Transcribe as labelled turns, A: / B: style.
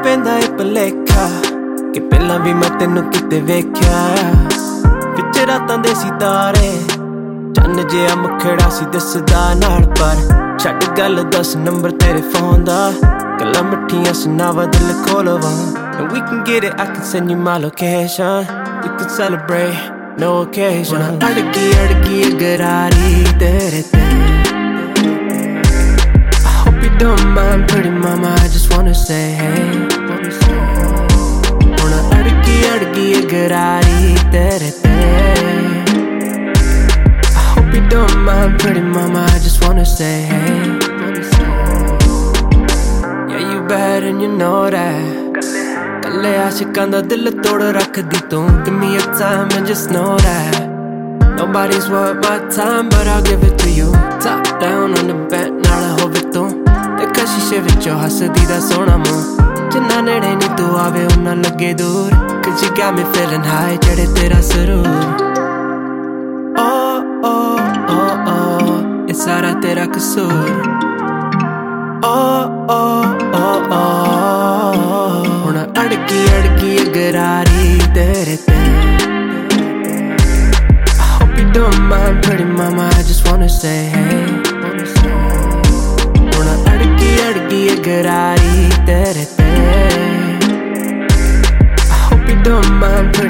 A: ਪੈਂਦਾ ਏ ਭੁਲੇਖਾ ਕਿ ਪਹਿਲਾਂ ਵੀ ਮੈਂ ਤੈਨੂੰ ਕਿਤੇ ਵੇਖਿਆ ਵਿੱਚ ਰਾਤਾਂ ਦੇ ਸਿਤਾਰੇ ਚੰਨ ਜਿਹਾ ਮੁਖੜਾ ਸੀ ਦਿਸਦਾ ਨਾਲ ਪਰ ਛੱਡ ਗੱਲ 10 ਨੰਬਰ ਤੇਰੇ ਫੋਨ ਦਾ ਗੱਲਾਂ ਮਿੱਠੀਆਂ ਸੁਣਾਵਾ ਦਿਲ ਖੋਲਵਾ And we can get it, I can send you my location We can celebrate, no occasion ਅੜਗੀ ਗਰਾਰੀ ਤੇਰੇ ਤੇ I hope you don't mind, pretty mama, I just wanna say hey ਹੁਣ ਅੜਗੀ ਗਰਾਰੀ ਤੇਰੇ ਤੇ I hope you don't mind, pretty mama, I just wanna say hey Yeah, you bad and you know that ਕੱਲੇ ਆਸ਼ਿਕਾਂ ਦਾ ਦਿਲ ਤੋੜ ਰੱਖਦੀ ਤੂੰ Give me your time and just know that Nobody's worth my time but I'll give it to you Top down on the bed ਨਾਲ ਹੋਵੇ ਤੂੰ ਦੇਖਾ ਸ਼ੀਸ਼ੇ ਵਿੱਚੋਂ ਹੱਸਦੀ ਦਾ ਸੋਹਣਾ ਮੂੰਹ ਜਿੰਨਾ ਨੇੜੇ ਨੀ ਤੂੰ ਆਵੇ ਉਹਨਾਂ ਲੱਗੇ ਦੂਰ Cause you got me feeling high ਚੜੇ ਤੇਰਾ ਸਰੂਰ Oh, oh, oh, oh ਇਹ ਸਾਰਾ ਤੇਰਾ ਕਸੂਰ Oh, oh, oh, oh ਹੁਣ ਅੜਗੀ ਗਰਾਰੀ ਤੇਰੇ ਤੇ I hope you don't mind, pretty mama, I just wanna say hey ਹੁਣ ਅੜਗੀ ਗਰਾਰੀ ਤੇਰੇ ਤੇ I hope you don't mind, pretty